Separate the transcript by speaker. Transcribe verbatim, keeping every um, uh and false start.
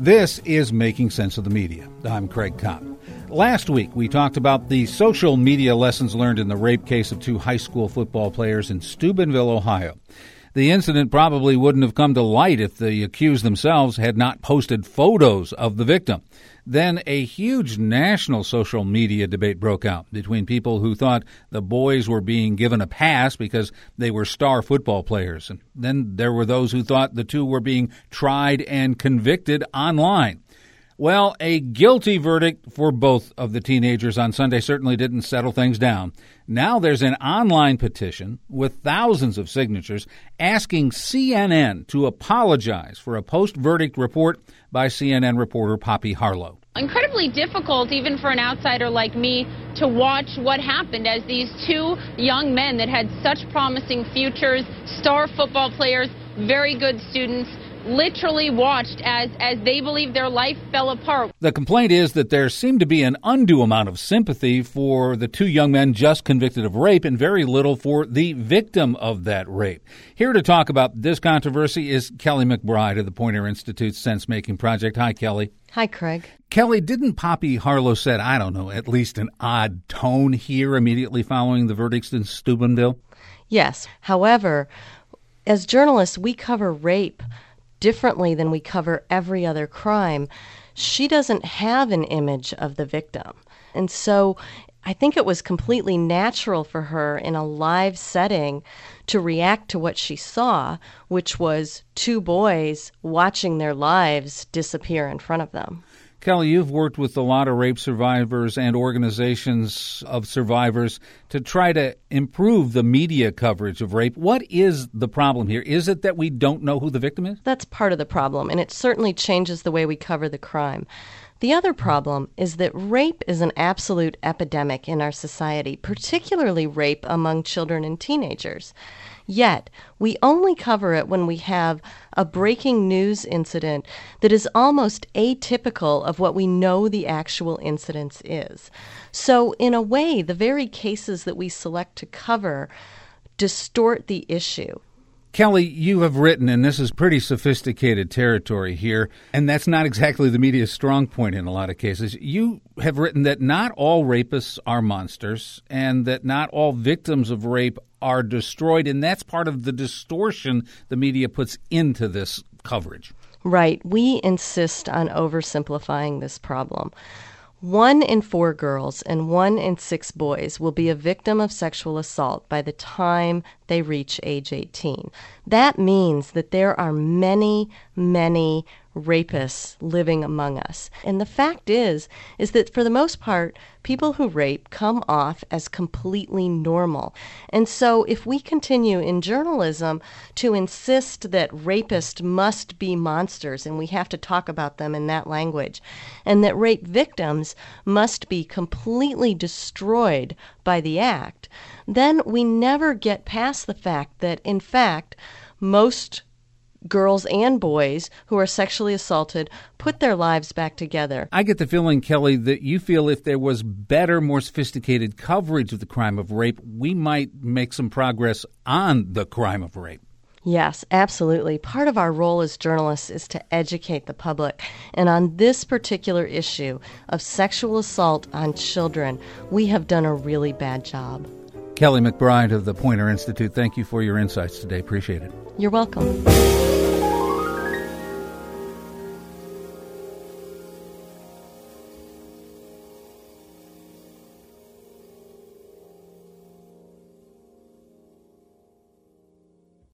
Speaker 1: This is Making Sense of the Media. I'm Craig Kopp. Last week, we talked about the social media lessons learned in the rape case of two high school football players in Steubenville, Ohio. The incident probably wouldn't have come to light if the accused themselves had not posted photos of the victim. Then a huge national social media debate broke out between people who thought the boys were being given a pass because they were star football players. And then there were those who thought the two were being tried and convicted online. Well, a guilty verdict for both of the teenagers on Sunday certainly didn't settle things down. Now there's an online petition with thousands of signatures asking C N N to apologize for a post-verdict report by C N N reporter Poppy Harlow.
Speaker 2: Incredibly difficult, even for an outsider like me, to watch what happened as these two young men that had such promising futures, star football players, very good students, literally watched as, as they believed their life fell apart.
Speaker 1: The complaint is that there seemed to be an undue amount of sympathy for the two young men just convicted of rape and very little for the victim of that rape. Here to talk about this controversy is Kelly McBride of the Poynter Institute's Sense-Making Project. Hi, Kelly.
Speaker 3: Hi, Craig.
Speaker 1: Kelly, didn't Poppy Harlow said, I don't know, at least an odd tone here immediately following the verdicts in Steubenville?
Speaker 3: Yes. However, as journalists, we cover rape differently than we cover every other crime. She doesn't have an image of the victim. And so I think it was completely natural for her in a live setting to react to what she saw, which was two boys watching their lives disappear in front of them.
Speaker 1: Kelly, you've worked with a lot of rape survivors and organizations of survivors to try to improve the media coverage of rape. What is the problem here? Is it that we don't know who the victim is?
Speaker 3: That's part of the problem, and it certainly changes the way we cover the crime. The other problem is that rape is an absolute epidemic in our society, particularly rape among children and teenagers. Yet, we only cover it when we have a breaking news incident that is almost atypical of what we know the actual incidence is. So, in a way, the very cases that we select to cover distort the issue.
Speaker 1: Kelly, you have written, and this is pretty sophisticated territory here, and that's not exactly the media's strong point in a lot of cases. You have written that not all rapists are monsters, and that not all victims of rape are destroyed, and that's part of the distortion the media puts into this coverage.
Speaker 3: Right. We insist on oversimplifying this problem. One in four girls and one in six boys will be a victim of sexual assault by the time they reach age eighteen. That means that there are many, many rapists living among us. And the fact is, is that for the most part, people who rape come off as completely normal. And so if we continue in journalism to insist that rapists must be monsters, and we have to talk about them in that language, and that rape victims must be completely destroyed by the act, then we never get past the fact that, in fact, most girls and boys who are sexually assaulted put their lives back together.
Speaker 1: I get the feeling, Kelly, that you feel if there was better, more sophisticated coverage of the crime of rape, we might make some progress on the crime of rape.
Speaker 3: Yes, absolutely. Part of our role as journalists is to educate the public. And on this particular issue of sexual assault on children, we have done a really bad job.
Speaker 1: Kelly McBride of the Poynter Institute, thank you for your insights today. Appreciate it.
Speaker 3: You're welcome.